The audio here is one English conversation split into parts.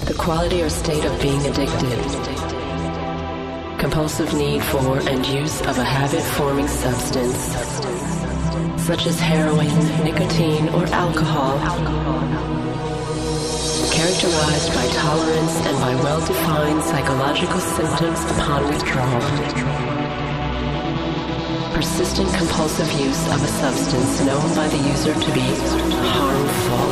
The quality or state of being addicted. Compulsive need for and use of a habit-forming substance, such as heroin, nicotine, or alcohol, characterized by tolerance and by well-defined psychological symptoms upon withdrawal. Persistent compulsive use of a substance known by the user to be harmful.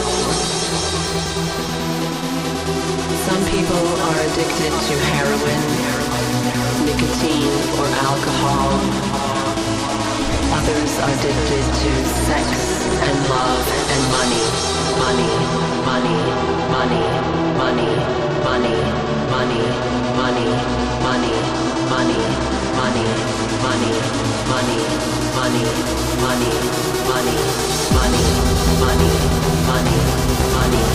Some people are addicted to heroin, nicotine, or alcohol. Others are addicted to sex and love and money. Money, money, money, money, money, money, money, money, money, money, money, money, money, money, money, money, money, money, money.